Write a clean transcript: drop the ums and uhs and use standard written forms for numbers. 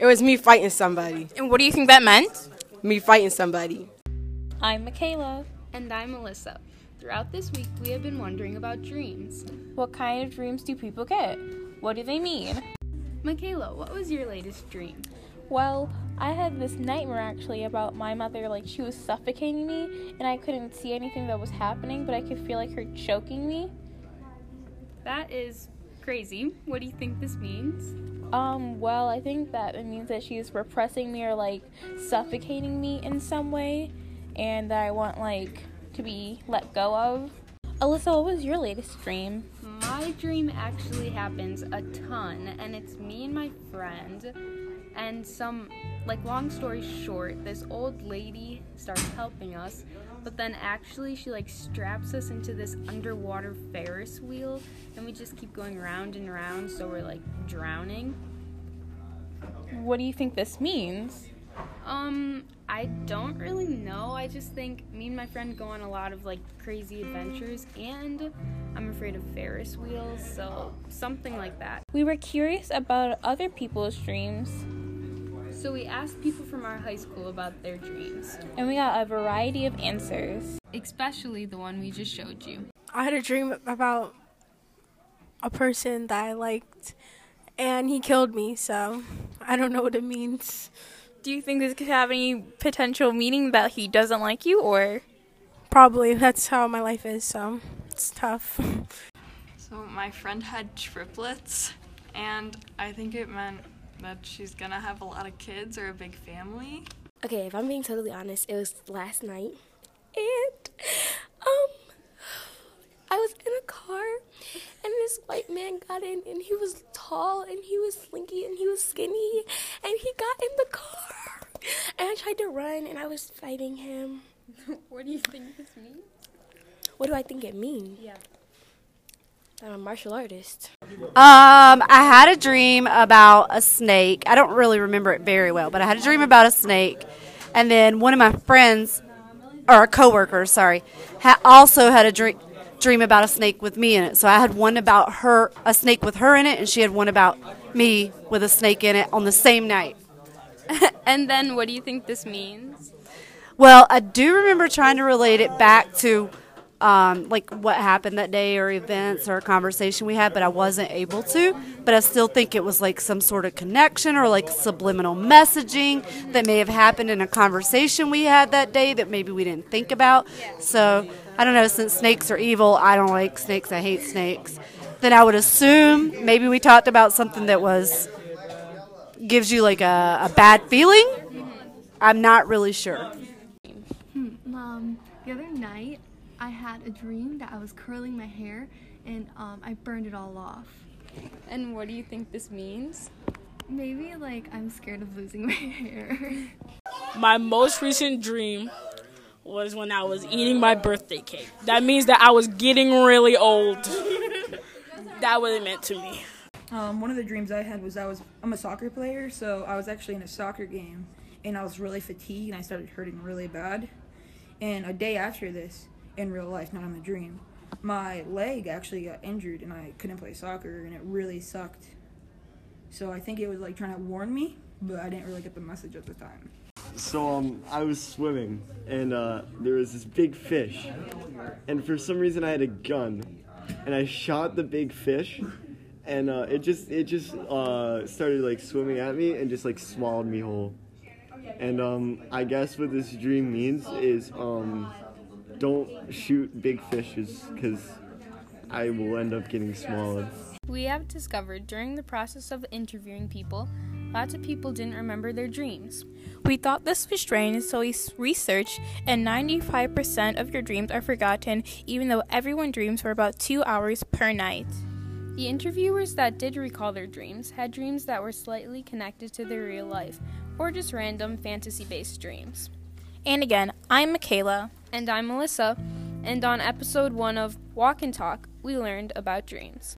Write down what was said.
It was me fighting somebody. And what do you think that meant? Me fighting somebody. I'm Michaela. And I'm Melissa. Throughout this week, we have been wondering about dreams. What kind of dreams do people get? What do they mean? Michaela, what was your latest dream? Well, I had this nightmare actually about my mother, like she was suffocating me and I couldn't see anything that was happening, but I could feel like her choking me. That is crazy. What do you think this means? Well, I think that it means that she's repressing me or like suffocating me in some way and that I want like to be let go of. Alyssa, what was your latest dream? My dream actually happens a ton, and it's me and my friend, and long story short, this old lady starts helping us, but then actually she straps us into this underwater Ferris wheel, and we just keep going round and round, so we're drowning. What do you think this means? I don't really know. I just think me and my friend go on a lot of crazy adventures, and I'm afraid of Ferris wheels, so something like that. We were curious about other people's dreams. So we asked people from our high school about their dreams. And we got a variety of answers. Especially the one we just showed you. I had a dream about a person that I liked, and he killed me, so I don't know what it means. Do you think this could have any potential meaning that he doesn't like you, or? Probably. That's how my life is, so it's tough. So my friend had triplets, and I think it meant that she's gonna have a lot of kids or a big family. Okay, if I'm being totally honest, it was last night, and I was in a car, and this white man got in, and he was tall, and he was slinky, and he was skinny, and he got in the car, and I tried to run, and I was fighting him. What do you think this means? What do I think it means? Yeah. I'm a martial artist. I had a dream about a snake. I don't really remember it very well, but I had a dream about a snake. And then one of my friends, or a coworker, also had a dream about a snake with me in it. So I had one about a snake with her in it, and she had one about me with a snake in it on the same night. And then what do you think this means? Well, I do remember trying to relate it back to what happened that day or events or a conversation we had, but I wasn't able to. But I still think it was some sort of connection or subliminal messaging that may have happened in a conversation we had that day that maybe we didn't think about. So I don't know, since snakes are evil, I don't like snakes, I hate snakes, then I would assume maybe we talked about something that gives you a bad feeling. I'm not really sure. The other night, I had a dream that I was curling my hair, and I burned it all off. And what do you think this means? Maybe, I'm scared of losing my hair. My most recent dream was when I was eating my birthday cake. That means that I was getting really old. That what it meant to me. One of the dreams I had was I'm a soccer player, so I was actually in a soccer game, and I was really fatigued, and I started hurting really bad. And a day after this, in real life, not in the dream, my leg actually got injured, and I couldn't play soccer, and it really sucked. So I think it was trying to warn me, but I didn't really get the message at the time. So I was swimming, and there was this big fish, and for some reason I had a gun, and I shot the big fish, and it just started swimming at me and just swallowed me whole. And I guess what this dream means is don't shoot big fishes, because I will end up getting swallowed. We have discovered during the process of interviewing people, lots of people didn't remember their dreams. We thought this was strange, so we researched, and 95% of your dreams are forgotten, even though everyone dreams for about 2 hours per night. The interviewers that did recall their dreams had dreams that were slightly connected to their real life, or just random fantasy-based dreams. And again, I'm Michaela. And I'm Melissa. And on episode 1 of Walk and Talk, we learned about dreams.